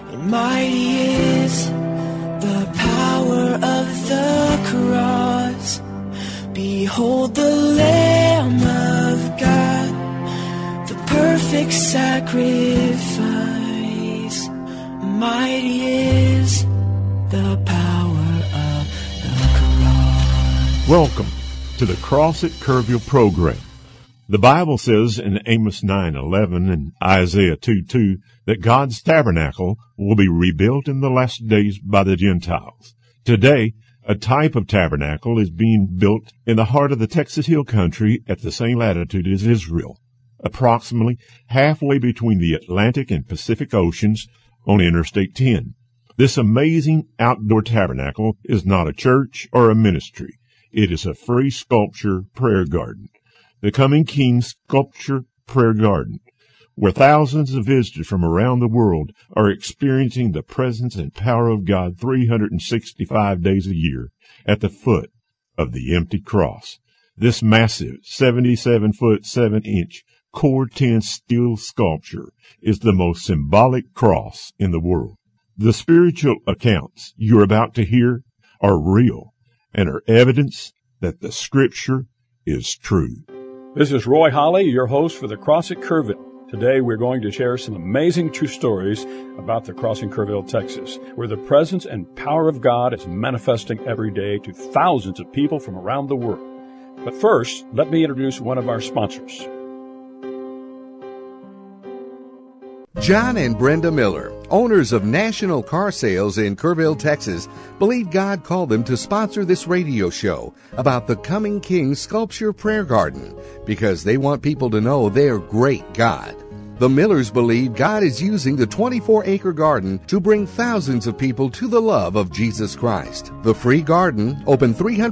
And mighty is the power of the cross. Behold the Lamb of God, the perfect sacrifice. Mighty is the power of the cross. Welcome to the Cross at Kerrville program. The Bible says in Amos 9:11 and Isaiah 2:2 that God's tabernacle will be rebuilt in the last days by the Gentiles. Today, a type of tabernacle is being built in the heart of the Texas Hill Country at the same latitude as Israel, approximately halfway between the Atlantic and Pacific Oceans on Interstate 10. This amazing outdoor tabernacle is not a church or a ministry. It is a free sculpture prayer garden. The Coming King Sculpture Prayer Garden, where thousands of visitors from around the world are experiencing the presence and power of God 365 days a year at the foot of the empty cross. This massive 77-foot 7-inch Core 10 steel sculpture is the most symbolic cross in the world. The spiritual accounts you're about to hear are real and are evidence that the Scripture is true. This is Roy Holly, your host for the Cross at Kerrville. Today we're going to share some amazing true stories about the Cross in Kerrville, Texas, where the presence and power of God is manifesting every day to thousands of people from around the world. But first, let me introduce one of our sponsors. John and Brenda Miller, owners of National Car Sales in Kerrville, Texas, believe God called them to sponsor this radio show about the Coming King Sculpture Prayer Garden because they want people to know their great God. The Millers believe God is using the 24-acre garden to bring thousands of people to the love of Jesus Christ. The free garden, open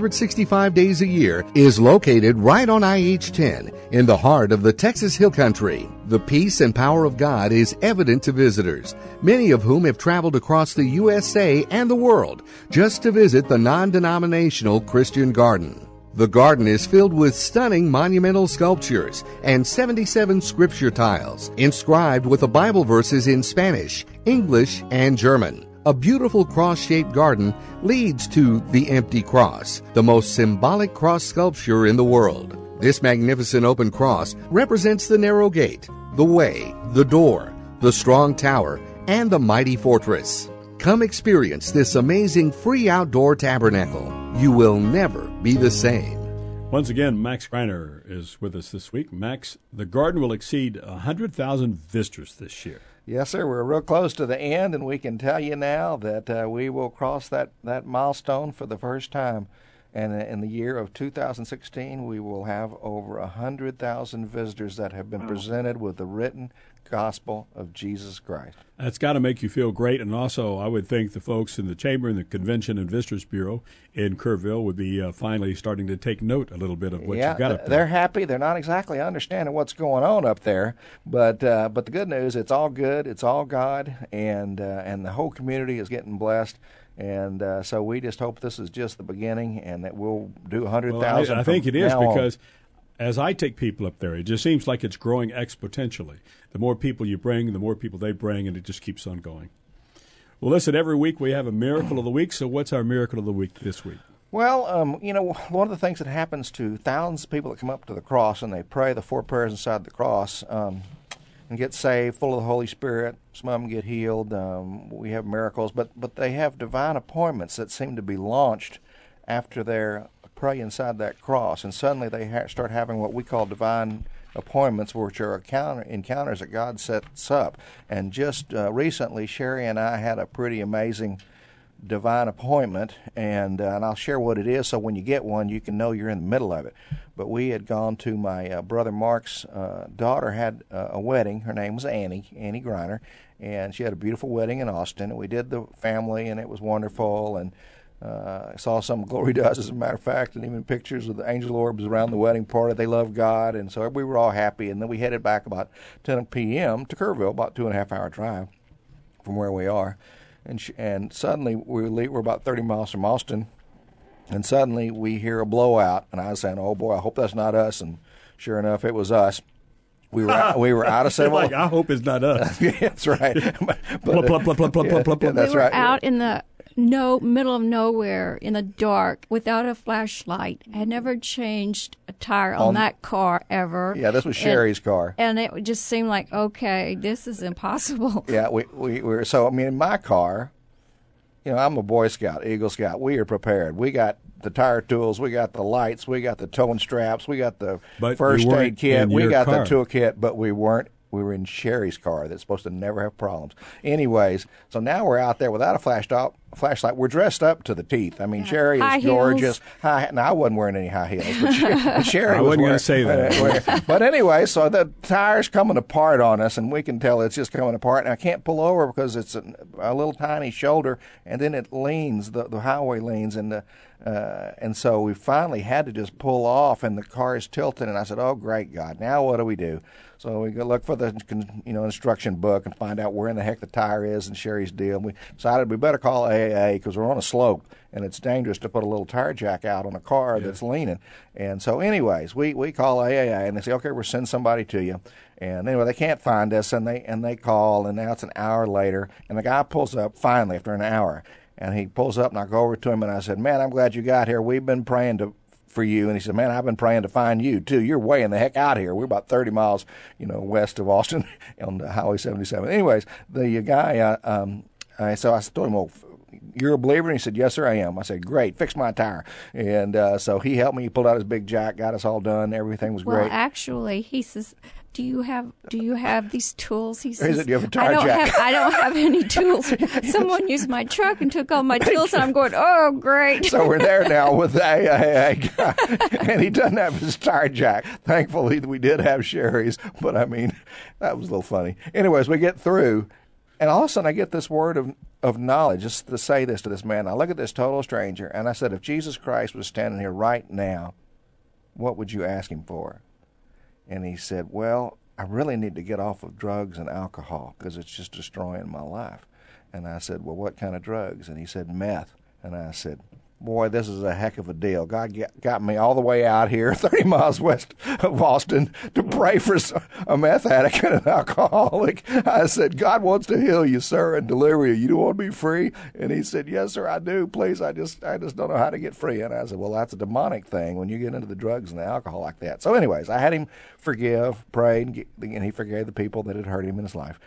365 days a year, is located right on IH-10 in the heart of the Texas Hill Country. The peace and power of God is evident to visitors, many of whom have traveled across the USA and the world just to visit the non-denominational Christian garden. The garden is filled with stunning monumental sculptures and 77 scripture tiles, inscribed with the Bible verses in Spanish, English, and German. A beautiful cross-shaped garden leads to the empty cross, the most symbolic cross sculpture in the world. This magnificent open cross represents the narrow gate, the way, the door, the strong tower, and the mighty fortress. Come experience this amazing free outdoor tabernacle. You will never be the same. Once again, Max Greiner is with us this week. Max, the garden will exceed 100,000 visitors this year. Yes, sir. We're real close to the end, and we can tell you now that we will cross that milestone for the first time. And in the year of 2016, we will have over 100,000 visitors that have been presented with the written gospel of Jesus Christ. That's got to make you feel great. And also, I would think the folks in the Chamber and the Convention and Visitors Bureau in Kerrville would be finally starting to take note a little bit of what you've got up there. They're happy. They're not exactly understanding what's going on up there. But the good news, it's all good. It's all God. And the whole community is getting blessed. And so we just hope this is just the beginning and that we'll do 100,000. Well, I think it is because as I take people up there, it just seems like it's growing exponentially. The more people you bring, the more people they bring, and it just keeps on going. Well, listen, every week we have a Miracle of the Week. So what's our Miracle of the Week this week? Well, one of the things that happens to thousands of people that come up to the cross and they pray the 4 prayers inside the cross and get saved, full of the Holy Spirit. Some of them get healed. We have miracles, but they have divine appointments that seem to be launched after they pray inside that cross, and suddenly they start having what we call divine appointments, which are encounters that God sets up. And just recently, Sherry and I had a pretty amazing divine appointment, and I'll share what it is so when you get one, you can know you're in the middle of it. But we had gone to my brother Mark's daughter had a wedding. Her name was Annie Greiner, and she had a beautiful wedding in Austin. And we did the family, and it was wonderful, and I saw some Glory Dust, as a matter of fact, and even pictures of the angel orbs around the wedding party. They loved God, and so we were all happy. And then we headed back about 10 p.m. to Kerrville, about 2.5-hour drive from where we are. And suddenly we're about 30 miles from Austin, and suddenly we hear a blowout. And I was saying, oh, boy, I hope that's not us. And sure enough, it was us. We were out of civil. Like, I hope it's not us. Yeah, that's right. Plop, plop, plop, plop, plop, plop, plop. That's we were right. out in the middle of nowhere in the dark without a flashlight. I had never changed a tire on that car ever. Yeah, this was Sherry's car. And it just seemed like, okay, this is impossible. Yeah, we were. So, I mean, in my car, you know, I'm a Boy Scout, Eagle Scout. We are prepared. We got the tire tools, we got the lights, we got the towing straps, we got the first aid kit, we got the toolkit, but we weren't. We were in Sherry's car that's supposed to never have problems. Anyways, so now we're out there without a flashlight. We're dressed up to the teeth. I mean, Sherry is gorgeous. Now, I wasn't wearing any high heels, but Sherry I was wasn't going to say that. But anyway, so the tire's coming apart on us, and we can tell it's just coming apart. And I can't pull over because it's a little tiny shoulder, and then it leans, the highway leans, and so we finally had to just pull off, and the car is tilting. And I said, "Oh, great God! Now what do we do?" So we go look for the instruction book and find out where in the heck the tire is and Sherry's deal. And we decided we better call AAA because we're on a slope and it's dangerous to put a little tire jack out on a car that's leaning. And so anyways, we call AAA and they say, "Okay, we'll send somebody to you." And anyway, they can't find us and they call, and now it's an hour later, and the guy pulls up finally after an hour. And he pulls up and I go over to him and I said, "Man, I'm glad you got here. We've been praying for you." And he said, "Man, I've been praying to find you too. You're way in the heck out here. We're about 30 miles, west of Austin on the Highway 77. Anyways, the guy, so I told him, "Well, you're a believer?" And he said, "Yes, sir, I am." I said, "Great, fix my tire." And so he helped me. He pulled out his big jack, got us all done. Everything was great. Well, actually, he says, Do you have these tools? He says, "Do you have a tire jack?" I don't have any tools. Someone used my truck and took all my tools, and I'm going, "Oh, great!" So we're there now with the AAA guy, and he doesn't have his tire jack. Thankfully, we did have Sherry's, but I mean, that was a little funny. Anyways, we get through, and all of a sudden I get this word of knowledge, just to say this to this man. I look at this total stranger, and I said, "If Jesus Christ was standing here right now, what would you ask him for?" And he said, "Well, I really need to get off of drugs and alcohol because it's just destroying my life." And I said, "Well, what kind of drugs?" And he said, "Meth." And I said, "Boy, this is a heck of a deal. God got me all the way out here, 30 miles west of Austin, to pray for a meth addict and an alcoholic." I said, "God wants to heal you, sir, and deliver you. You don't want to be free?" And he said, "Yes, sir, I do. Please, I just don't know how to get free." And I said, "Well, that's a demonic thing when you get into the drugs and the alcohol like that." So anyways, I had him forgive, prayed, and he forgave the people that had hurt him in his life.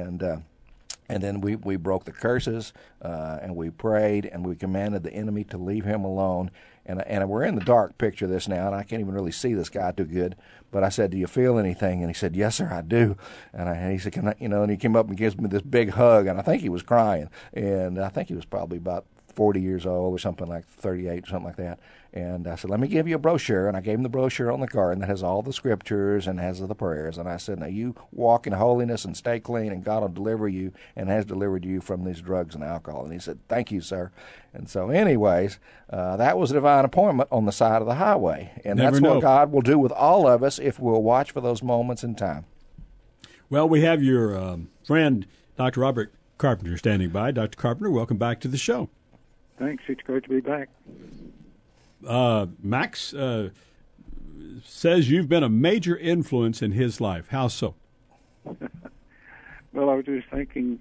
And then we broke the curses, and we prayed, and we commanded the enemy to leave him alone. And we're in the dark picture of this now, and I can't even really see this guy too good. But I said, "Do you feel anything?" And he said, "Yes, sir, I do." And he said, "Can I?" And he came up and gives me this big hug, and I think he was crying. And I think he was probably about 40 years old or something, like 38 or something like that. And I said, "Let me give you a brochure." And I gave him the brochure on the card, and that has all the scriptures and has the prayers. And I said, "Now you walk in holiness and stay clean, and God will deliver you and has delivered you from these drugs and alcohol." And he said, "Thank you, sir." And so anyways, that was a divine appointment on the side of the highway. And that's what God will do with all of us if we'll watch for those moments in time. Well, we have your friend, Dr. Robert Carpenter, standing by. Dr. Carpenter, welcome back to the show. Thanks. It's great to be back. Max says you've been a major influence in his life. How so? Well, I was just thinking,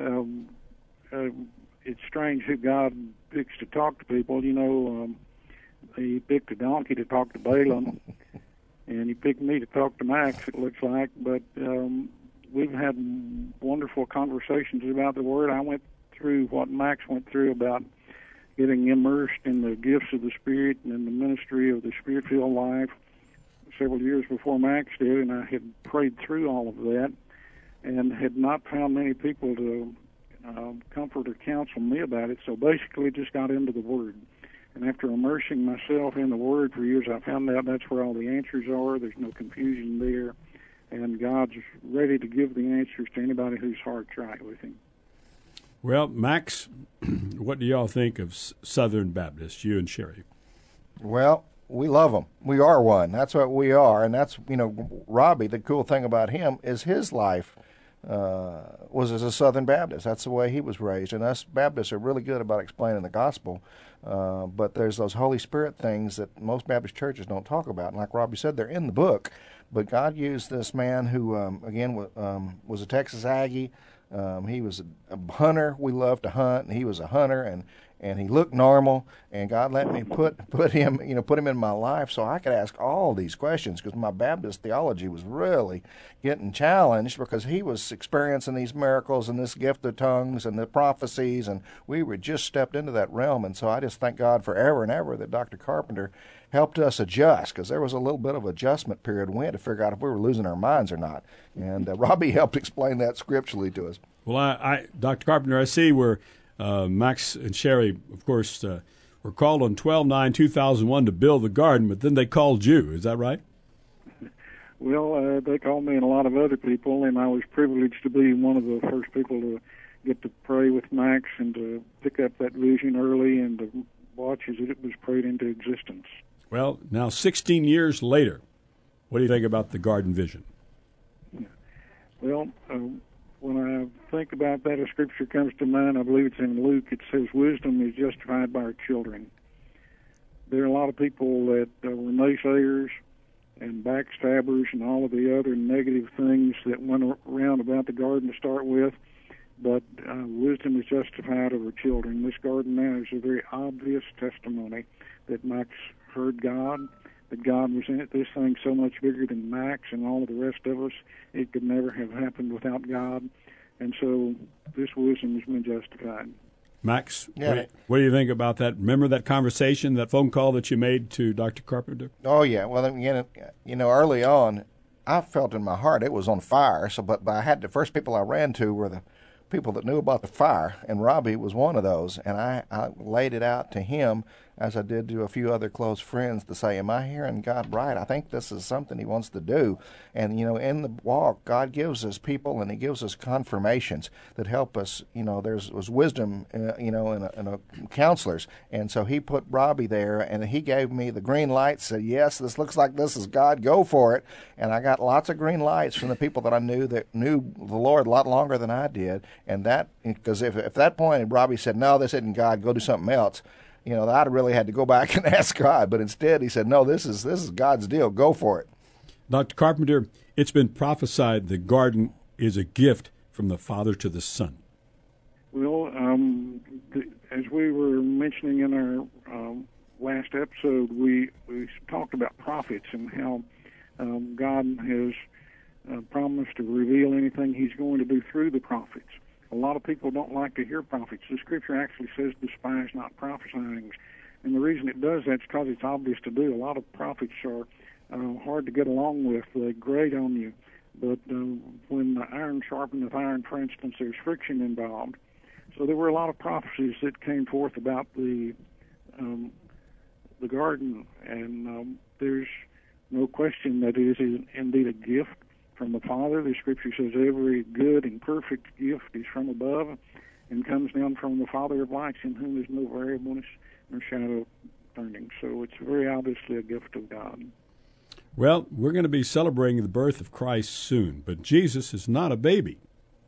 it's strange who God picks to talk to people. He picked a donkey to talk to Balaam, and he picked me to talk to Max, it looks like. But we've had wonderful conversations about the Word. I went through what Max went through about getting immersed in the gifts of the Spirit and in the ministry of the Spirit-filled life several years before Max did, and I had prayed through all of that and had not found many people to comfort or counsel me about it, so basically just got into the Word. And after immersing myself in the Word for years, I found out that's where all the answers are. There's no confusion there, and God's ready to give the answers to anybody whose heart's right with Him. Well, Max, what do y'all think of Southern Baptists, you and Sherry? Well, we love them. We are one. That's what we are. And that's, Robbie, the cool thing about him is his life was as a Southern Baptist. That's the way he was raised. And us Baptists are really good about explaining the gospel. But there's those Holy Spirit things that most Baptist churches don't talk about. And like Robbie said, they're in the book, But God used this man who, again, was a Texas Aggie. He was a hunter. We loved to hunt, and he was a hunter, and he looked normal. And God let me put him in my life so I could ask all these questions, because my Baptist theology was really getting challenged, because he was experiencing these miracles and this gift of tongues and the prophecies, and we were just stepped into that realm. And so I just thank God forever and ever that Dr. Carpenter helped us adjust, because there was a little bit of adjustment period. We had to figure out if we were losing our minds or not. And Robbie helped explain that scripturally to us. Well, Dr. Carpenter, I see where Max and Sherry, of course, were called on 12/9/2001 to build the garden, but then they called you. Is that right? Well, they called me and a lot of other people, and I was privileged to be one of the first people to get to pray with Max and to pick up that vision early and to watch as it was prayed into existence. Well, now 16 years later, what do you think about the garden vision? Well, when I think about that, a scripture comes to mind. I believe it's in Luke. It says, "Wisdom is justified by her children." There are a lot of people that were naysayers and backstabbers and all of the other negative things that went around about the garden to start with. But wisdom is justified of her children. This garden now is a very obvious testimony that Max heard God, that God was in it. This thing's so much bigger than Max and all of the rest of us. It could never have happened without God. And so this wisdom has been justified. Max, what do you think about that? Remember that conversation, that phone call that you made to Dr. Carpenter? Oh, yeah. Well, again, early on, I felt in my heart it was on fire. So, but I had the first people I ran to were the people that knew about the fire, and Robbie was one of those. And I laid it out to him, as I did to a few other close friends, to say, am I hearing God right? I think this is something he wants to do. And, in the walk, God gives us people, and he gives us confirmations that help us. Was wisdom, in counselors. And so he put Robbie there, and he gave me the green light, said, yes, this looks like this is God, go for it. And I got lots of green lights from the people that I knew that knew the Lord a lot longer than I did. And that, because if at that point Robbie said, no, this isn't God, go do something else, I'd really had to go back and ask God. But instead he said, no, this is God's deal, go for it. Dr. Carpenter, it's been prophesied the garden is a gift from the Father to the Son. Well, as we were mentioning in our last episode, we talked about prophets and how God has promised to reveal anything he's going to do through the prophets. A lot of people don't like to hear prophets. The scripture actually says despise not prophesying. And the reason it does that is because it's obvious to do. A lot of prophets are hard to get along with. They grate on you. But when the iron sharpeneth iron, for instance, there's friction involved. So there were a lot of prophecies that came forth about the garden. And there's no question that it is indeed a gift from the Father. The scripture says every good and perfect gift is from above and comes down from the Father of lights, in whom is no variableness nor shadow of turning. So it's very obviously a gift of God. Well, we're going to be celebrating the birth of Christ soon, but Jesus is not a baby.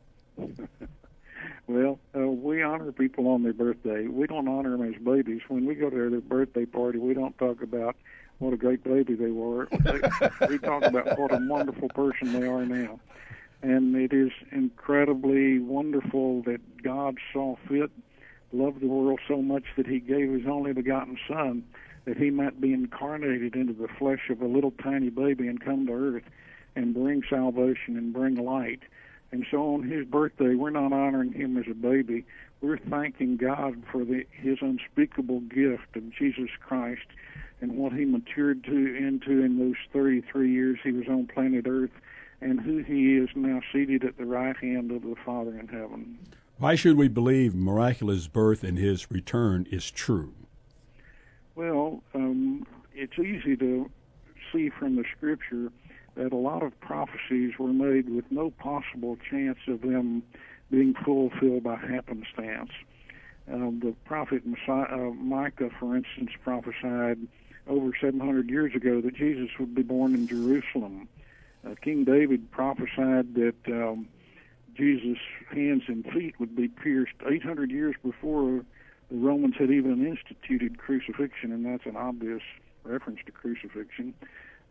Well, we honor people on their birthday. We don't honor them as babies. When we go to their birthday party, we don't talk about what a great baby they were. We talk about what a wonderful person they are now. And it is incredibly wonderful that God saw fit, loved the world so much that he gave his only begotten Son, that he might be incarnated into the flesh of a little tiny baby and come to earth and bring salvation and bring light. And so on his birthday, we're not honoring him as a baby. We're thanking God for his unspeakable gift of Jesus Christ and what he matured into in those 33 years he was on planet Earth, and who he is now seated at the right hand of the Father in heaven. Why should we believe miraculous birth and his return is true? Well, it's easy to see from the Scripture that a lot of prophecies were made with no possible chance of them being fulfilled by happenstance. The prophet Micah, for instance, prophesied over 700 years ago that Jesus would be born in Jerusalem. King David prophesied that Jesus' hands and feet would be pierced 800 years before the Romans had even instituted crucifixion, and that's an obvious reference to crucifixion.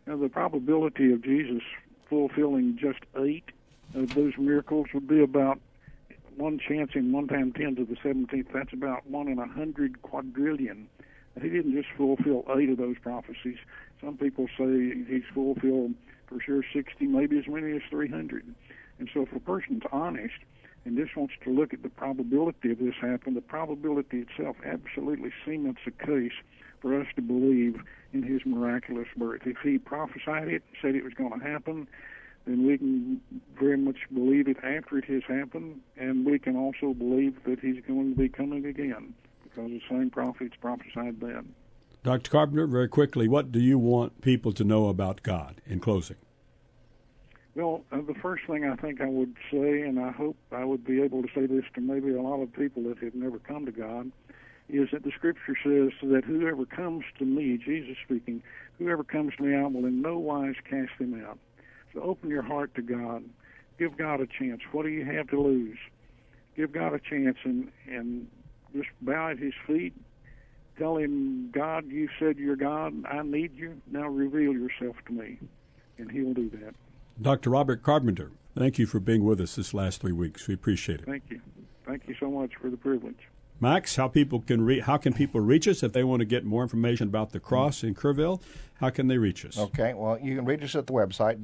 the probability of Jesus fulfilling just 8 of those miracles would be about 1 chance in 1 times 10 to the 17th. That's about 1 in 100 quadrillion. He didn't just fulfill 8 of those prophecies. Some people say he's fulfilled for sure 60, maybe as many as 300. And so if a person's honest and just wants to look at the probability of this happening, the probability itself absolutely cements a case for us to believe in his miraculous birth. If he prophesied it, said it was going to happen, then we can very much believe it after it has happened, and we can also believe that he's going to be coming again, because the same prophets prophesied then. Dr. Carpenter, very quickly, what do you want people to know about God in closing? Well, the first thing I think I would say, and I hope I would be able to say this to maybe a lot of people that have never come to God, is that the Scripture says that whoever comes to me, Jesus speaking, whoever comes to me, I will in no wise cast him out. So open your heart to God. Give God a chance. What do you have to lose? Give God a chance and just bow at his feet. Tell him, God, you said you're God. I need you. Now reveal yourself to me. And he'll do that. Dr. Robert Carpenter, thank you for being with us this last 3 weeks. We appreciate it. Thank you. Thank you so much for the privilege. Max, how can people reach us if they want to get more information about the cross in Kerrville? How can they reach us? Okay, well, you can reach us at the website,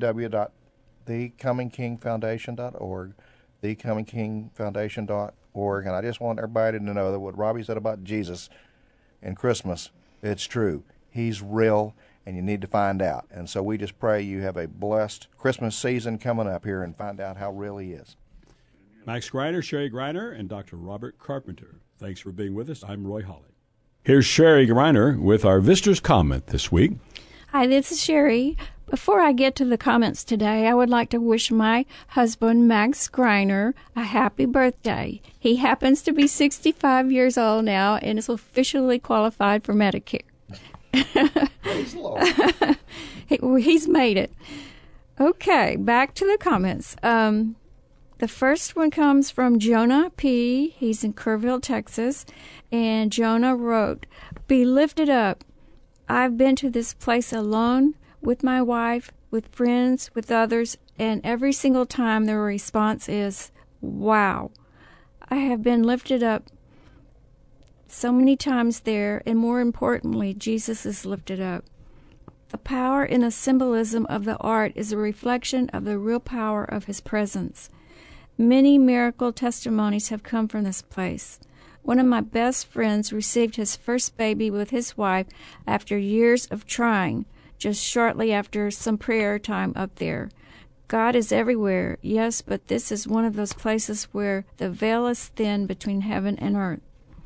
www.thecomingkingfoundation.org, thecomingkingfoundation.org, and I just want everybody to know that what Robbie said about Jesus and Christmas, it's true. He's real, and you need to find out. And so we just pray you have a blessed Christmas season coming up here and find out how real he is. Max Greiner, Sherry Greiner, and Dr. Robert Carpenter. Thanks for being with us. I'm Roy Hawley. Here's Sherry Greiner with our visitor's comment this week. Hi, this is Sherry. Before I get to the comments today, I would like to wish my husband, Max Greiner, a happy birthday. He happens to be 65 years old now and is officially qualified for Medicare. Praise the Lord. He's made it. Okay, back to the comments. The first one comes from Jonah P. He's in Kerrville, Texas. And Jonah wrote, "Be lifted up. I've been to this place alone, with my wife, with friends, with others, and every single time the response is, wow. I have been lifted up so many times there, and more importantly, Jesus is lifted up. The power in the symbolism of the art is a reflection of the real power of his presence. Many miracle testimonies have come from this place. One of my best friends received his first baby with his wife after years of trying, just shortly after some prayer time up there. God is everywhere, yes, but this is one of those places where the veil is thin between heaven and earth."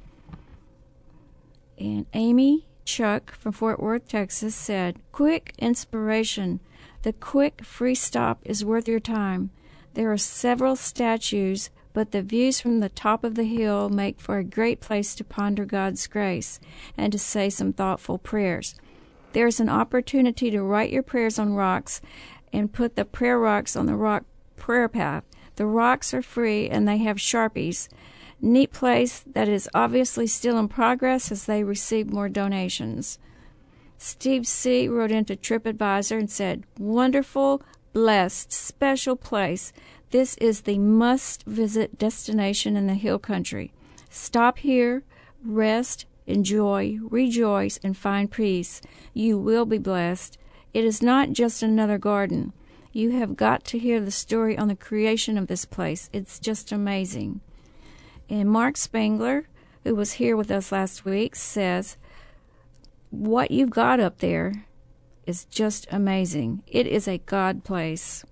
And Amy Chuck from Fort Worth, Texas said, "Quick inspiration. The quick free stop is worth your time. There are several statues, but the views from the top of the hill make for a great place to ponder God's grace and to say some thoughtful prayers. There's an opportunity to write your prayers on rocks and put the prayer rocks on the rock prayer path. The rocks are free and they have Sharpies. Neat place that is obviously still in progress as they receive more donations." Steve C. wrote into TripAdvisor and said, "Wonderful, blessed, special place. This is the must-visit destination in the Hill Country. Stop here, rest, enjoy, rejoice, and find peace. You will be blessed. It is not just another garden. You have got to hear the story on the creation of this place. It's just amazing." And Mark Spangler, who was here with us last week, says, "What you've got up there is amazing. It is a God place."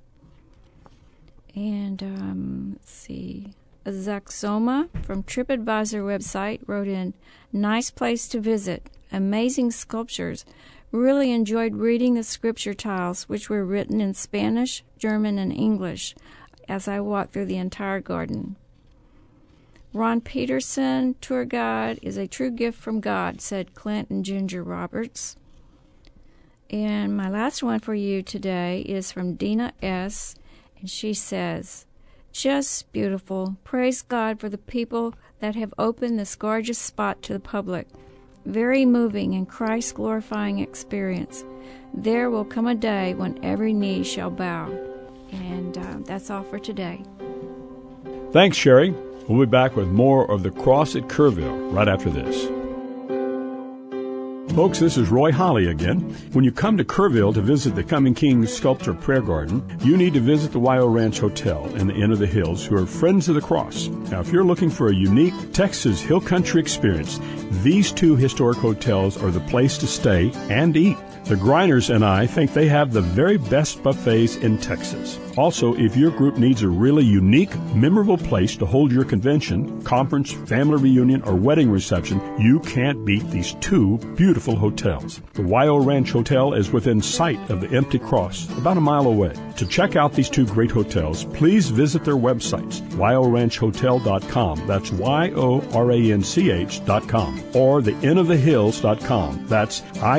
And let's see, Zaxoma from TripAdvisor website wrote in, "Nice place to visit. Amazing sculptures. Really enjoyed reading the scripture tiles, which were written in Spanish, German, and English as I walked through the entire garden." Ron Peterson, tour guide, is a true gift from God, said Clint and Ginger Roberts. And my last one for you today is from Dina S., and she says, "Just beautiful. Praise God for the people that have opened this gorgeous spot to the public. very moving and Christ-glorifying experience. There will come a day when every knee shall bow. And that's all for today. Thanks, Sherry. We'll be back with more of The Cross at Kerrville right after this. Folks, this is Roy Holly again. When you come to Kerrville to visit the Coming King Sculpture Prayer Garden, you need to visit the Wyo Ranch Hotel and the Inn of the Hills, who are Friends of the Cross. Now, if you're looking for a unique Texas Hill Country experience, these two historic hotels are the place to stay and eat. The Greiners and I think they have the very best buffets in Texas. Also, if your group needs a really unique, memorable place to hold your convention, conference, family reunion, or wedding reception, you can't beat these two beautiful hotels. The Wyo Ranch Hotel is within sight of the Empty Cross, about a mile away. To check out these two great hotels, please visit their websites, wyoranchhotel.com, that's YORANCH.com, or the innofthehills.com, that's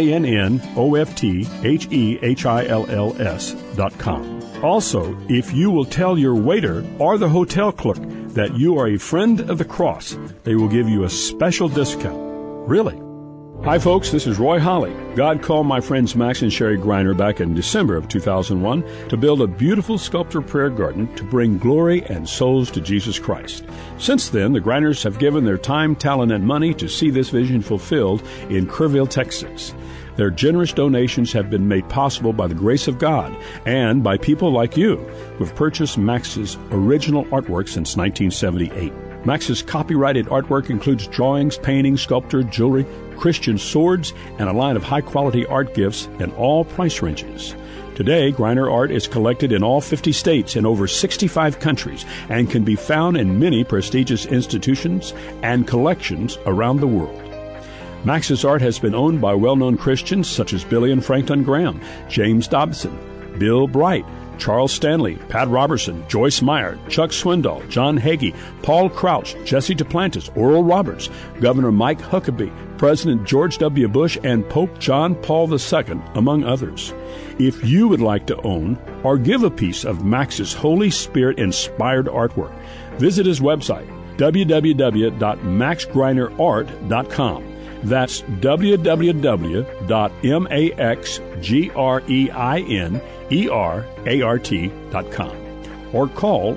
INNOFTHEHILLS.com. Also, if you will tell your waiter or the hotel clerk that you are a friend of the cross, they will give you a special discount. Really. Hi, folks. This is Roy Holly. God called my friends Max and Sherry Greiner back in December of 2001 to build a beautiful sculpture prayer garden to bring glory and souls to Jesus Christ. Since then, the Greiners have given their time, talent, and money to see this vision fulfilled in Kerrville, Texas. Their generous donations have been made possible by the grace of God and by people like you who have purchased Max's original artwork since 1978. Max's copyrighted artwork includes drawings, paintings, sculpture, jewelry, Christian swords, and a line of high-quality art gifts in all price ranges. Today, Greiner art is collected in all 50 states in over 65 countries and can be found in many prestigious institutions and collections around the world. Max's art has been owned by well-known Christians such as Billy and Franklin Graham, James Dobson, Bill Bright, Charles Stanley, Pat Robertson, Joyce Meyer, Chuck Swindoll, John Hagee, Paul Crouch, Jesse Duplantis, Oral Roberts, Governor Mike Huckabee, President George W. Bush, and Pope John Paul II, among others. If you would like to own or give a piece of Max's Holy Spirit-inspired artwork, visit his website, www.maxgreinerart.com. That's www.maxgreinerart.com. Or call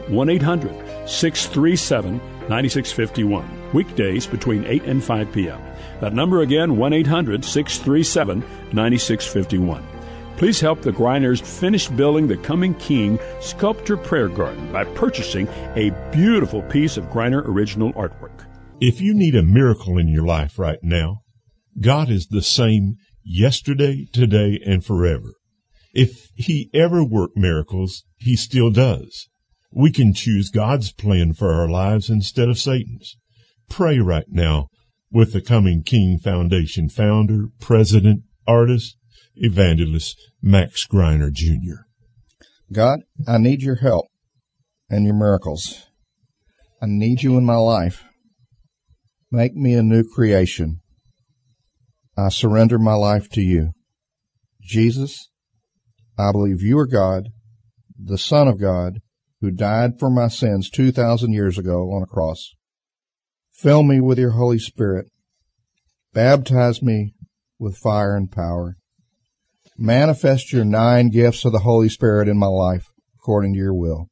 1-800-637-9651. Weekdays between 8 and 5 p.m. That number again, 1-800-637-9651. Please help the Greiners finish building the Coming King Sculpture Prayer Garden by purchasing a beautiful piece of Greiner original artwork. If you need a miracle in your life right now, God is the same yesterday, today, and forever. If He ever worked miracles, He still does. We can choose God's plan for our lives instead of Satan's. Pray right now with the Coming King Foundation founder, president, artist, evangelist, Max Greiner, Jr. God, I need your help and your miracles. I need you in my life. Make me a new creation. I surrender my life to you. Jesus, I believe you are God, the Son of God, who died for my sins 2,000 years ago on a cross. Fill me with your Holy Spirit. Baptize me with fire and power. Manifest your 9 gifts of the Holy Spirit in my life according to your will.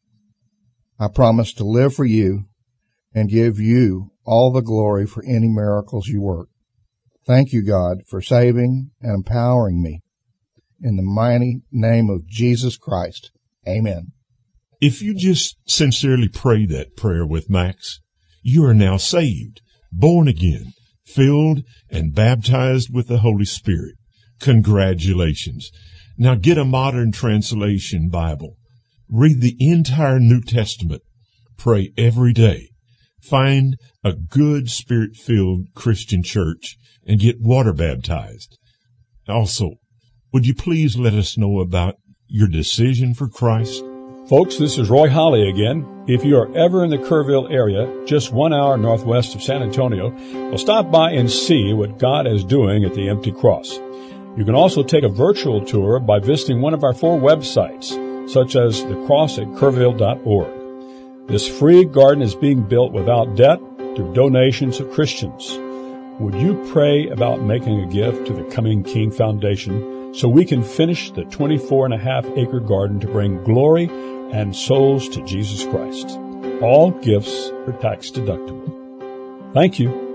I promise to live for you and give you all the glory for any miracles you work. Thank you, God, for saving and empowering me. In the mighty name of Jesus Christ. Amen. If you just sincerely pray that prayer with Max, you are now saved, born again, filled and baptized with the Holy Spirit. Congratulations. Now get a modern translation Bible. Read the entire New Testament. Pray every day. Find a good Spirit-filled Christian church and get water baptized. Also, would you please let us know about your decision for Christ? Folks, this is Roy Holly again. If you are ever in the Kerrville area, just 1 hour northwest of San Antonio, well, stop by and see what God is doing at the Empty Cross. You can also take a virtual tour by visiting one of our 4 websites, such as thecrossatkerrville.org. This free garden is being built without debt through donations of Christians. Would you pray about making a gift to the Coming King Foundation so we can finish the 24.5-acre garden to bring glory and souls to Jesus Christ? All gifts are tax deductible. Thank you.